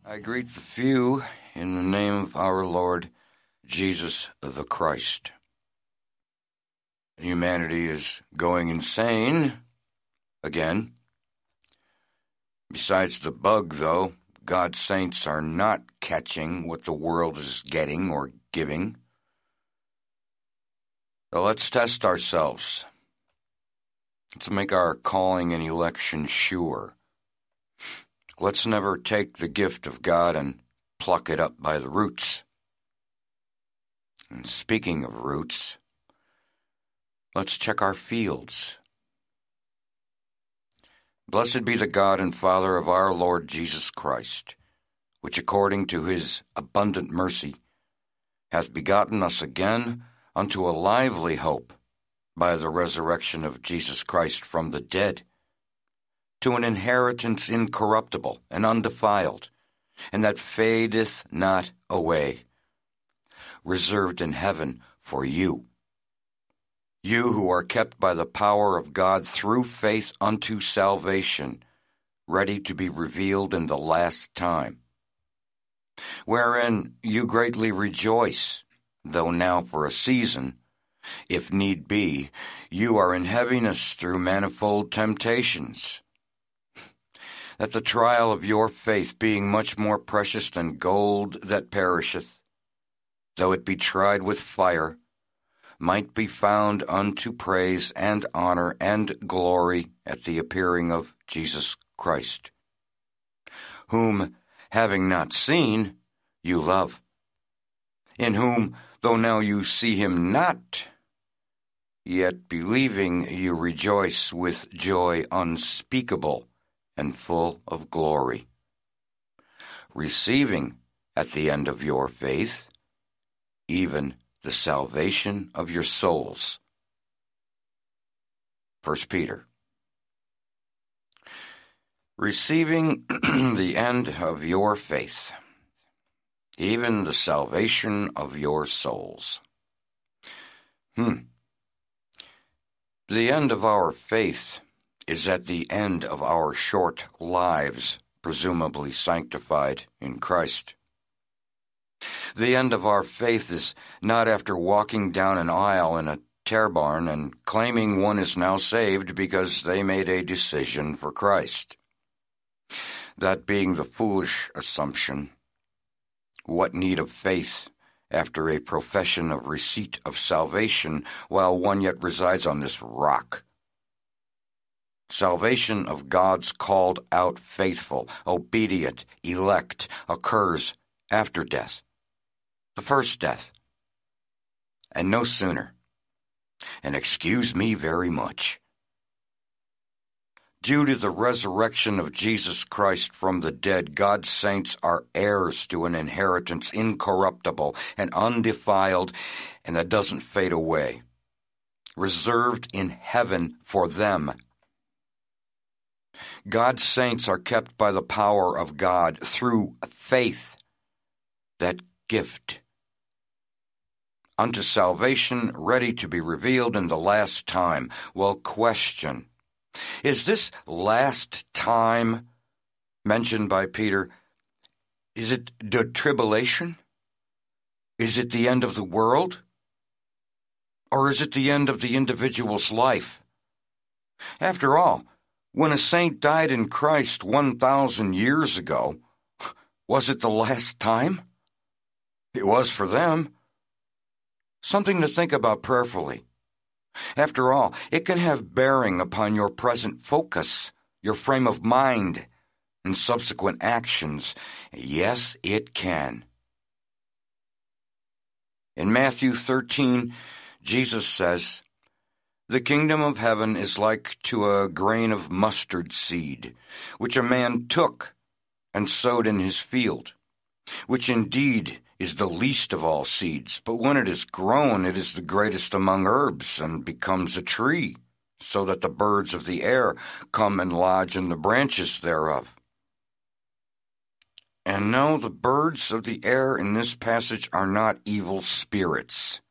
I greet the few in the name of our Lord Jesus the Christ. Humanity is going insane again. Besides the bug, though, God's saints are not catching what the world is getting or giving. So let's test ourselves. Let's make our calling and election sure. Let's never take the gift of God and pluck it up by the roots. And speaking of roots, let's check our fields. Blessed be the God and Father of our Lord Jesus Christ, which according to his abundant mercy hath begotten us again unto a lively hope by the resurrection of Jesus Christ from the dead, to an inheritance incorruptible and undefiled, and that fadeth not away, reserved in heaven for you, you who are kept by the power of God through faith unto salvation, ready to be revealed in the last time, wherein you greatly rejoice, though now for a season, if need be, you are in heaviness through manifold temptations, that the trial of your faith, being much more precious than gold that perisheth, though it be tried with fire, might be found unto praise and honor and glory at the appearing of Jesus Christ, whom, having not seen, you love, in whom, though now you see him not, yet believing you rejoice with joy unspeakable and full of glory, receiving at the end of your faith even the salvation of your souls. 1 Peter. Receiving the end of your faith, even the salvation of your souls. The end of our faith is at the end of our short lives, presumably sanctified in Christ. The end of our faith is not after walking down an aisle in a tear barn and claiming one is now saved because they made a decision for Christ. That being the foolish assumption, what need of faith after a profession of receipt of salvation while one yet resides on this rock? Salvation of God's called out faithful, obedient, elect occurs after death, the first death, and no sooner. And excuse me very much. Due to the resurrection of Jesus Christ from the dead, God's saints are heirs to an inheritance incorruptible and undefiled, and that doesn't fade away, reserved in heaven for them. God's saints are kept by the power of God through faith, that gift, unto salvation ready to be revealed in the last time. Well, question, is this last time mentioned by Peter, is it the tribulation? Is it the end of the world? Or is it the end of the individual's life? After all, when a saint died in Christ 1,000 years ago, was it the last time? It was for them. Something to think about prayerfully. After all, it can have bearing upon your present focus, your frame of mind, and subsequent actions. Yes, it can. In Matthew 13, Jesus says, "The kingdom of heaven is like to a grain of mustard seed, which a man took and sowed in his field, which indeed is the least of all seeds, but when it is grown, it is the greatest among herbs, and becomes a tree, so that the birds of the air come and lodge in the branches thereof." And no, the birds of the air in this passage are not evil spirits.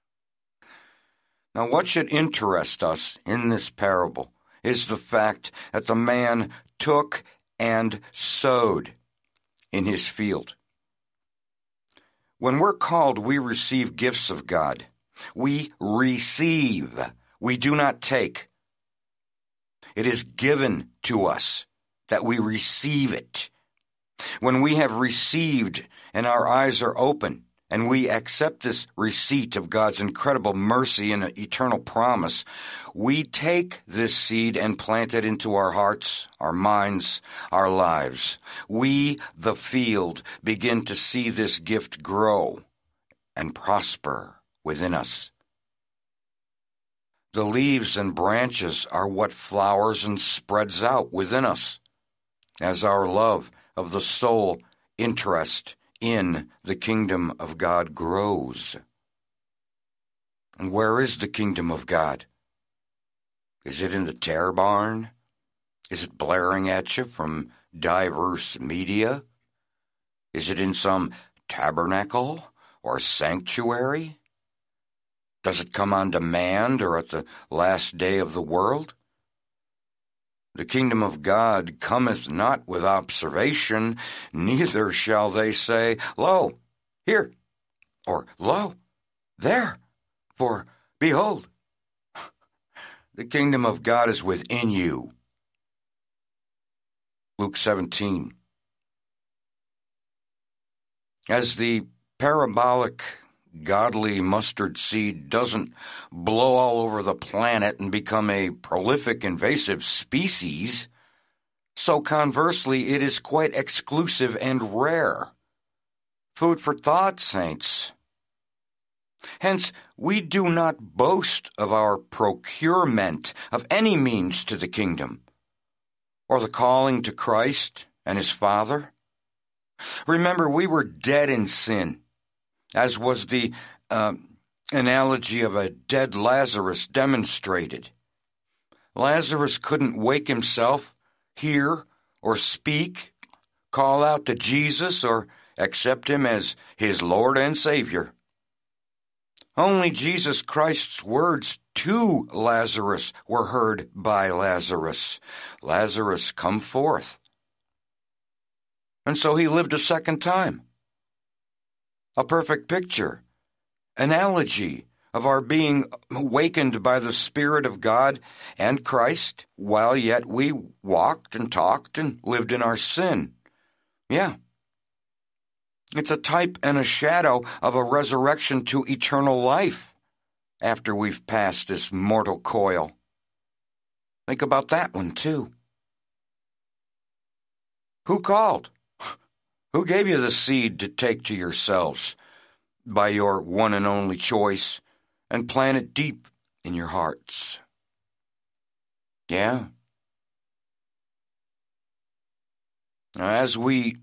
Now, what should interest us in this parable is the fact that the man took and sowed. in his field. When we're called, we receive gifts of God. We receive. We do not take. It is given to us that we receive it. When we have received and our eyes are open, and we accept this receipt of God's incredible mercy and eternal promise, we take this seed and plant it into our hearts, our minds, our lives. We, the field, begin to see this gift grow and prosper within us. The leaves and branches are what flowers and spreads out within us as our love of the soul, interest in the kingdom of God grows. And where is the kingdom of God? Is it in the tear barn? Is it blaring at you from diverse media? Is it in some tabernacle or sanctuary? Does it come on demand or at the last day of the world? The kingdom of God cometh not with observation, neither shall they say, Lo, here, or Lo, there, for behold, the kingdom of God is within you. Luke 17. As the parabolic godly mustard seed doesn't blow all over the planet and become a prolific invasive species, so conversely it is quite exclusive and rare. Food for thought, saints. Hence, we do not boast of our procurement of any means to the kingdom, or the calling to Christ and his Father. Remember, we were dead in sin, as was the analogy of a dead Lazarus demonstrated. Lazarus couldn't wake himself, hear, or speak, call out to Jesus, or accept him as his Lord and Savior. Only Jesus Christ's words to Lazarus were heard by Lazarus. Lazarus, come forth. And so he lived a second time. A perfect picture, analogy of our being awakened by the Spirit of God and Christ, while yet we walked and talked and lived in our sin. Yeah. It's a type and a shadow of a resurrection to eternal life after we've passed this mortal coil. Think about that one, too. Who called? Who gave you the seed to take to yourselves by your one and only choice and plant it deep in your hearts? Yeah. Now, as we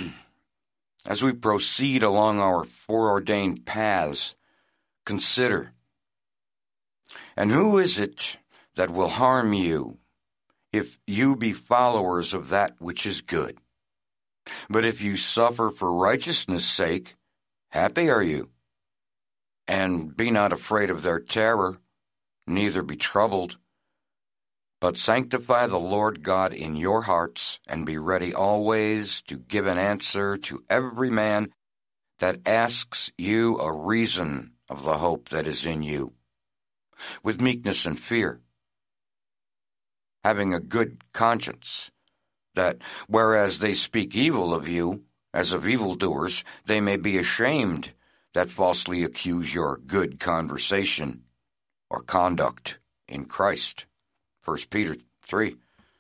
proceed along our foreordained paths, consider, and who is it that will harm you if you be followers of that which is good? But if you suffer for righteousness' sake, happy are you. And be not afraid of their terror, neither be troubled, but sanctify the Lord God in your hearts, and be ready always to give an answer to every man that asks you a reason of the hope that is in you, with meekness and fear, having a good conscience, that whereas they speak evil of you, as of evildoers, they may be ashamed that falsely accuse your good conversation or conduct in Christ. 1 Peter 3.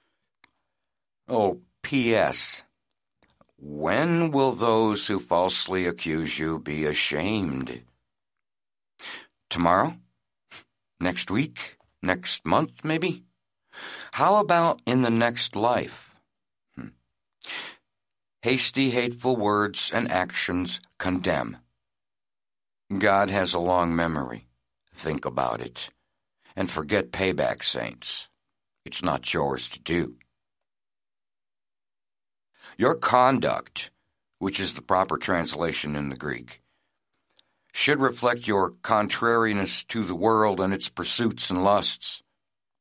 Oh, P.S. When will those who falsely accuse you be ashamed? Tomorrow? Next week? Next month, maybe? How about in the next life? Hasty, hateful words and actions condemn. God has a long memory. Think about it. And forget payback, saints. It's not yours to do. Your conduct, which is the proper translation in the Greek, should reflect your contrariness to the world and its pursuits and lusts.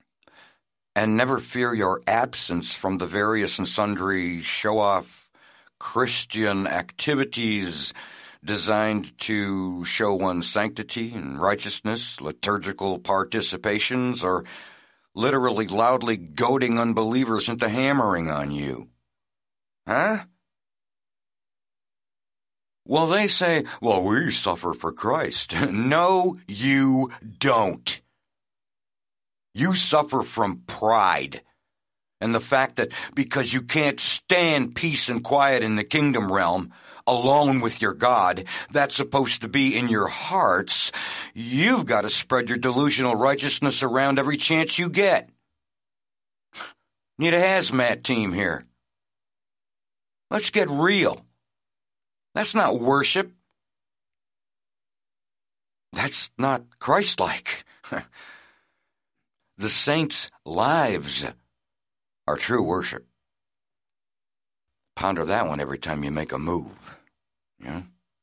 And never fear your absence from the various and sundry show-off Christian activities designed to show one's sanctity and righteousness, liturgical participations, or literally loudly goading unbelievers into hammering on you? Huh? Well, they say, well, we suffer for Christ. No, you don't. You suffer from pride and the fact that because you can't stand peace and quiet in the kingdom realm, alone with your God, that's supposed to be in your hearts, you've got to spread your delusional righteousness around every chance you get. Need a hazmat team here. Let's get real. That's not worship. That's not Christ-like. The saints' lives are true worship. Ponder that one every time you make a move. Yeah?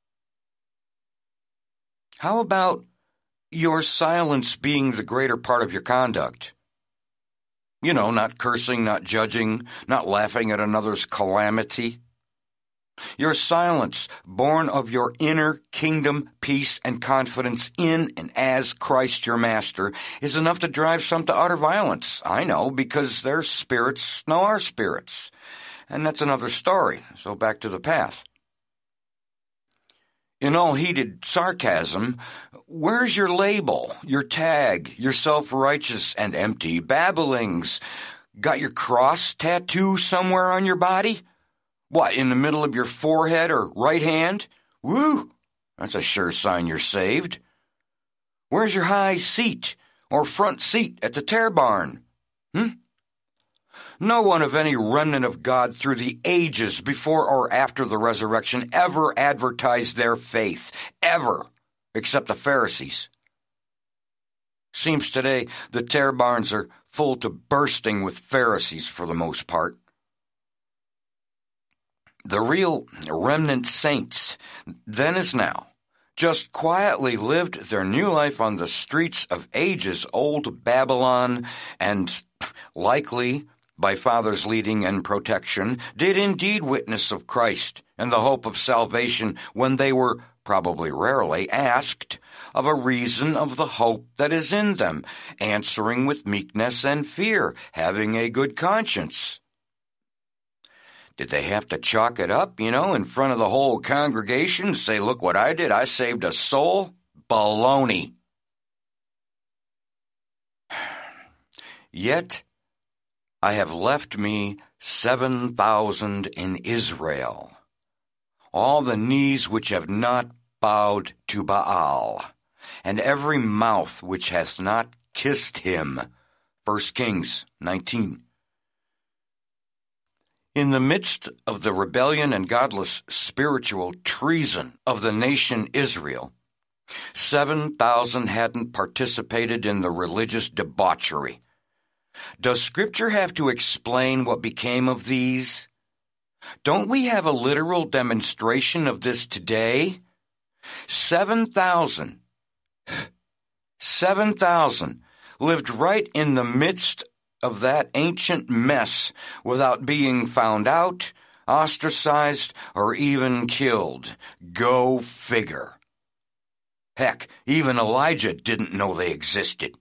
How about your silence being the greater part of your conduct? You know, not cursing, not judging, not laughing at another's calamity. Your silence, born of your inner kingdom peace and confidence in and as Christ your Master, is enough to drive some to utter violence. I know, because their spirits know our spirits. And that's another story, so back to the path. In all heated sarcasm, where's your label, your tag, your self-righteous and empty babblings? Got your cross tattoo somewhere on your body? What, in the middle of your forehead or right hand? Woo! That's a sure sign you're saved. Where's your high seat or front seat at the tear barn? No one of any remnant of God through the ages before or after the resurrection ever advertised their faith, ever, except the Pharisees. Seems today the tear barns are full to bursting with Pharisees for the most part. The real remnant saints, then as now, just quietly lived their new life on the streets of ages-old Babylon and, likely, by Father's leading and protection, did indeed witness of Christ and the hope of salvation when they were, probably rarely, asked of a reason of the hope that is in them, answering with meekness and fear, having a good conscience. Did they have to chalk it up, in front of the whole congregation, say, look what I did, I saved a soul? Baloney. Yet I have left me 7,000 in Israel, all the knees which have not bowed to Baal, and every mouth which hath not kissed him. 1 Kings 19. In the midst of the rebellion and godless spiritual treason of the nation Israel, 7,000 hadn't participated in the religious debauchery. Does Scripture have to explain what became of these? Don't we have a literal demonstration of this today? 7,000 lived right in the midst of that ancient mess without being found out, ostracized, or even killed. Go figure. Heck, even Elijah didn't know they existed.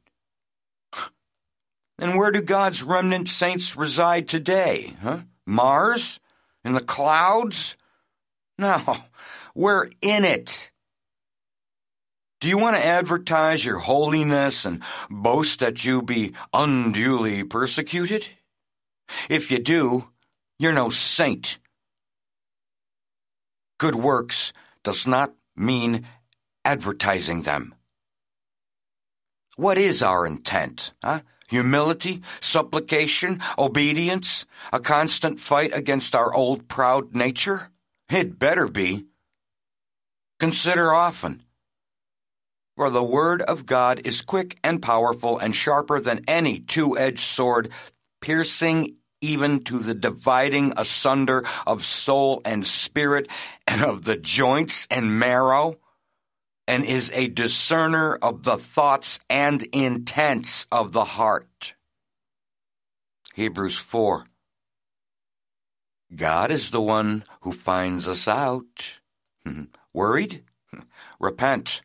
And where do God's remnant saints reside today? Mars? In the clouds? No, we're in it. Do you want to advertise your holiness and boast that you be unduly persecuted? If you do, you're no saint. Good works does not mean advertising them. What is our intent? Humility, supplication, obedience, a constant fight against our old proud nature? It better be. Consider often. For the word of God is quick and powerful and sharper than any two-edged sword, piercing even to the dividing asunder of soul and spirit and of the joints and marrow, and is a discerner of the thoughts and intents of the heart. Hebrews 4. God is the one who finds us out. Worried? Repent.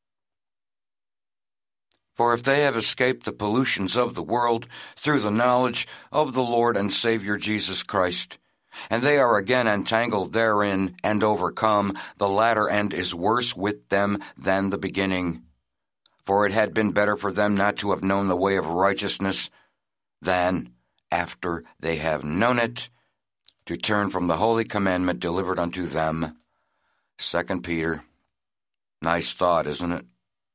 For if they have escaped the pollutions of the world through the knowledge of the Lord and Savior Jesus Christ, and they are again entangled therein and overcome, the latter end is worse with them than the beginning. For it had been better for them not to have known the way of righteousness than, after they have known it, to turn from the holy commandment delivered unto them. 2 Peter. Nice thought, isn't it?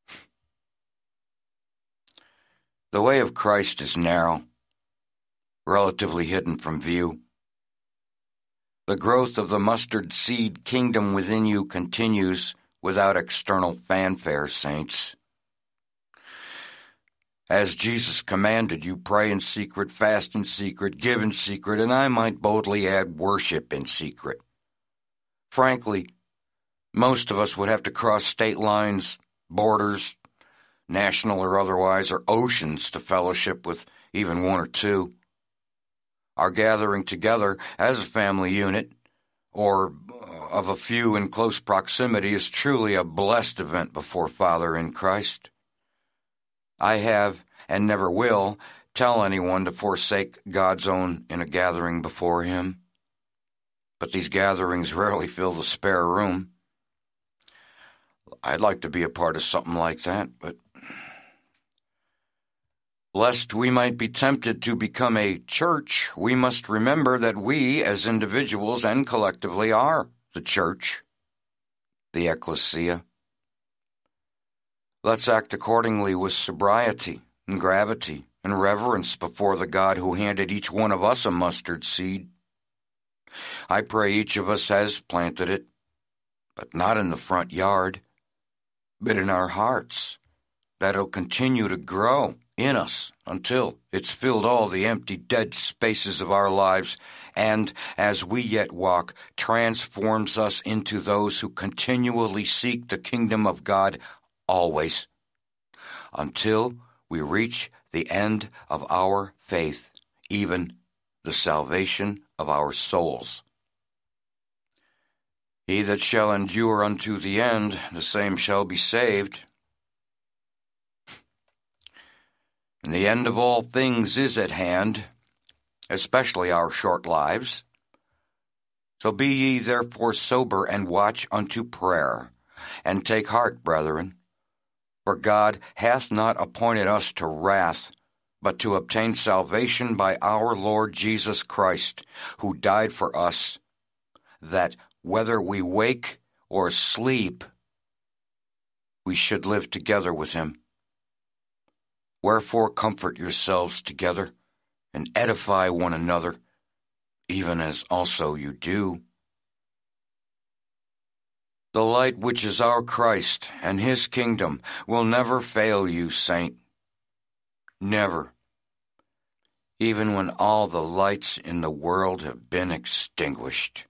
The way of Christ is narrow, relatively hidden from view. The growth of the mustard seed kingdom within you continues without external fanfare, saints. As Jesus commanded, you pray in secret, fast in secret, give in secret, and I might boldly add worship in secret. Frankly, most of us would have to cross state lines, borders, national or otherwise, or oceans to fellowship with even one or two. Our gathering together as a family unit, or of a few in close proximity, is truly a blessed event before Father in Christ. I have, and never will, tell anyone to forsake God's own in a gathering before Him. But these gatherings rarely fill the spare room. I'd like to be a part of something like that, but lest we might be tempted to become a church, we must remember that we, as individuals and collectively, are the church, the ecclesia. Let's act accordingly with sobriety and gravity and reverence before the God who handed each one of us a mustard seed. I pray each of us has planted it, but not in the front yard, but in our hearts, that it'll continue to grow in us until it's filled all the empty, dead spaces of our lives, and, as we yet walk, transforms us into those who continually seek the kingdom of God always, until we reach the end of our faith, even the salvation of our souls. He that shall endure unto the end, the same shall be saved. And the end of all things is at hand, especially our short lives. So be ye therefore sober and watch unto prayer, and take heart, brethren, for God hath not appointed us to wrath, but to obtain salvation by our Lord Jesus Christ, who died for us, that whether we wake or sleep, we should live together with him. Wherefore comfort yourselves together, and edify one another, even as also you do. The light which is our Christ and his kingdom will never fail you, saint. Never. Even when all the lights in the world have been extinguished.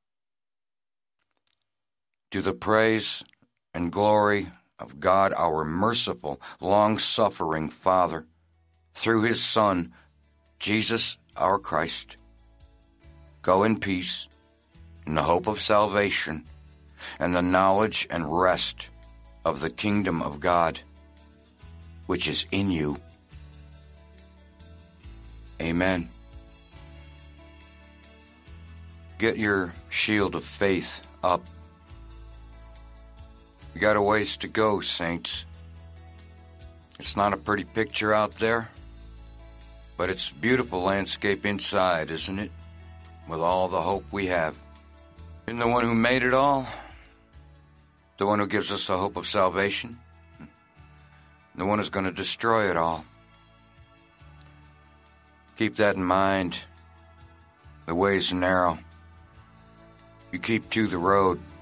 To the praise and glory of God, our merciful, long-suffering Father, through his Son, Jesus our Christ. Go in peace, in the hope of salvation, and the knowledge and rest of the kingdom of God, which is in you. Amen. Get your shield of faith up. We got a ways to go, saints. It's not a pretty picture out there, but it's a beautiful landscape inside, isn't it? With all the hope we have. In the one who made it all, the one who gives us the hope of salvation, the one who's going to destroy it all. Keep that in mind. The way's narrow. You keep to the road.